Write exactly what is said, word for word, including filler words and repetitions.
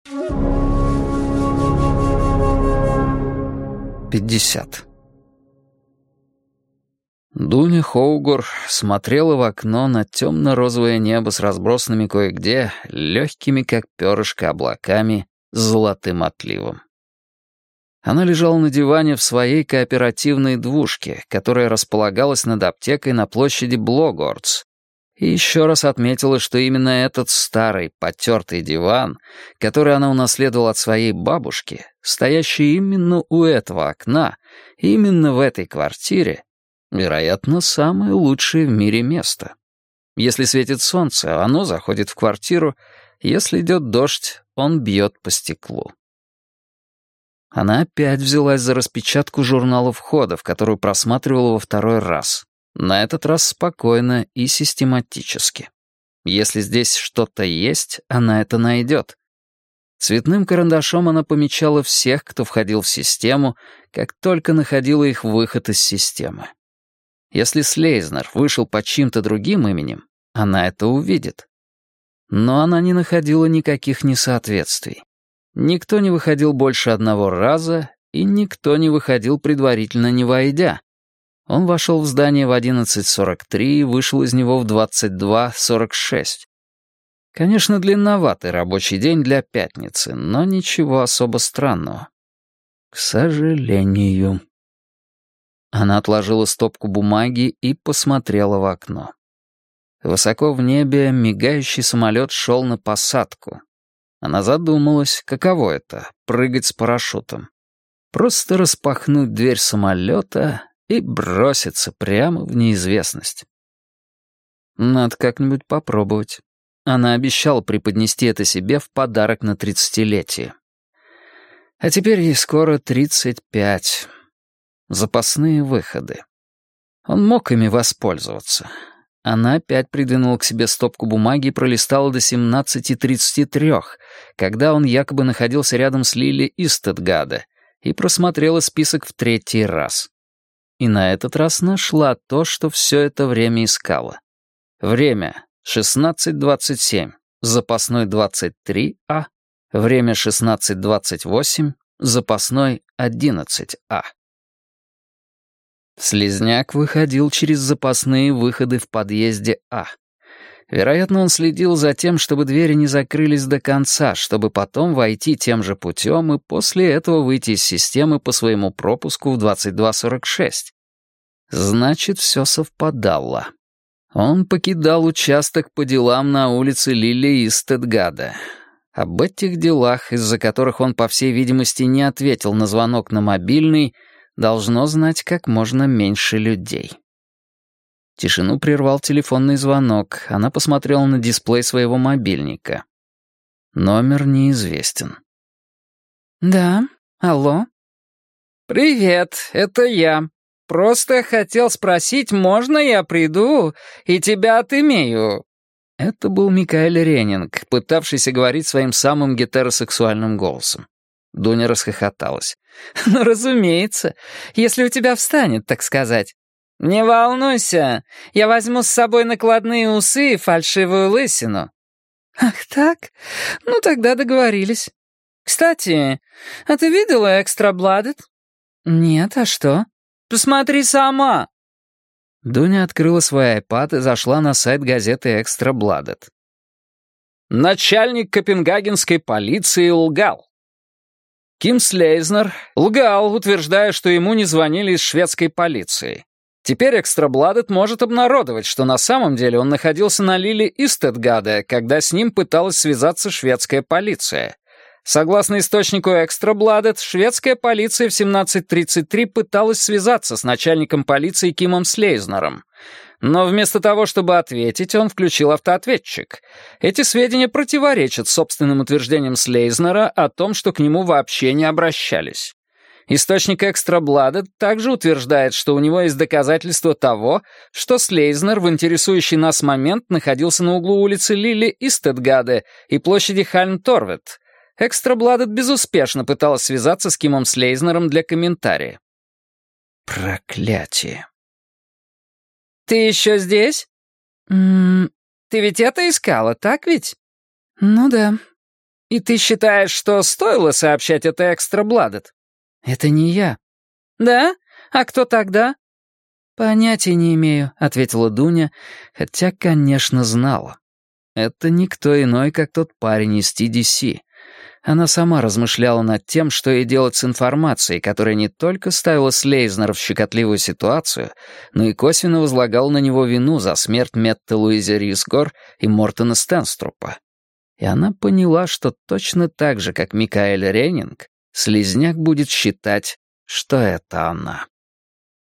пятьдесят. Дуня Хоугор смотрела в окно на темно-розовое небо с разбросанными кое-где, легкими, как перышко, облаками, с золотым отливом. Она лежала на диване в своей кооперативной двушке, которая располагалась над аптекой на площади Блогордс, и еще раз отметила, что именно этот старый, потертый диван, который она унаследовала от своей бабушки, стоящий именно у этого окна, именно в этой квартире, вероятно, самое лучшее в мире место. Если светит солнце, оно заходит в квартиру, если идет дождь, он бьет по стеклу. Она опять взялась за распечатку журнала входов, которую просматривала во второй раз. На этот раз спокойно и систематически. Если здесь что-то есть, она это найдет. Цветным карандашом она помечала всех, кто входил в систему, как только находила их выход из системы. Если Слейзнер вышел под чьим-то другим именем, она это увидит. Но она не находила никаких несоответствий. Никто не выходил больше одного раза, и никто не выходил предварительно не войдя. Он вошел в здание в одиннадцать сорок три и вышел из него в двадцать два сорок шесть. Конечно, длинноватый рабочий день для пятницы, но ничего особо странного. К сожалению. Она отложила стопку бумаги и посмотрела в окно. Высоко в небе мигающий самолет шел на посадку. Она задумалась, каково это — прыгать с парашютом. Просто распахнуть дверь самолета и броситься прямо в неизвестность. Надо как-нибудь попробовать. Она обещала преподнести это себе в подарок на тридцатилетие. А теперь ей скоро тридцать пять. Запасные выходы. Он мог ими воспользоваться. Она опять придвинула к себе стопку бумаги и пролистала до семнадцати тридцати трёх, когда он якобы находился рядом с Лили Истедгаде, и просмотрела список в третий раз. И на этот раз нашла то, что все это время искала. Время шестнадцать двадцать семь, запасной двадцать три а, время шестнадцать двадцать восемь, запасной одиннадцать а. Слизняк выходил через запасные выходы в подъезде А. Вероятно, он следил за тем, чтобы двери не закрылись до конца, чтобы потом войти тем же путем и после этого выйти из системы по своему пропуску в двадцать два сорок шесть. Значит, все совпадало. Он покидал участок по делам на улице Лили Истедгаде. Об этих делах, из-за которых он, по всей видимости, не ответил на звонок на мобильный, должно знать как можно меньше людей. Тишину прервал телефонный звонок. Она посмотрела на дисплей своего мобильника. Номер неизвестен. «Да, алло?» «Привет, это я. Просто хотел спросить, можно я приду и тебя отымею?» Это был Микаэль Ренинг, пытавшийся говорить своим самым гетеросексуальным голосом. Дуня расхохоталась. «Ну, разумеется, если у тебя встанет, так сказать. Не волнуйся, я возьму с собой накладные усы и фальшивую лысину». «Ах так? Ну, тогда договорились. Кстати, а ты видела Extra Blooded?» «Нет, а что?» «Посмотри сама». Дуня открыла свой айпад и зашла на сайт газеты Extra Blooded. Начальник копенгагенской полиции лгал. Ким Слейзнер лгал, утверждая, что ему не звонили из шведской полиции. Теперь Extra Blooded может обнародовать, что на самом деле он находился на Лили Истедгаде, когда с ним пыталась связаться шведская полиция. Согласно источнику Extra Blooded, шведская полиция в семнадцать тридцать три пыталась связаться с начальником полиции Кимом Слейзнером. Но вместо того, чтобы ответить, он включил автоответчик. Эти сведения противоречат собственным утверждениям Слейзнера о том, что к нему вообще не обращались. Источник Extra Blooded также утверждает, что у него есть доказательства того, что Слейзнер в интересующий нас момент находился на углу улицы Лили Истедгаде и площади Хальм-Торвет. Extra Blooded безуспешно пыталась связаться с Кимом Слейзнером для комментария. Проклятие. «Ты еще здесь?» «М-м, ты ведь это искала, так ведь?» «Ну да». «И ты считаешь, что стоило сообщать это Экстра Бладет?» «Это не я». «Да? А кто тогда?» «Понятия не имею», — ответила Дуня, хотя, конечно, знала. Это никто иной, как тот парень из Ти Ди Си. Она сама размышляла над тем, что ей делать с информацией, которая не только ставила Слейзнера в щекотливую ситуацию, но и косвенно возлагала на него вину за смерть Метты Луизы Рисгор и Мортона Стенструпа. И она поняла, что точно так же, как Микаэль Реннинг, слизняк будет считать, что это она.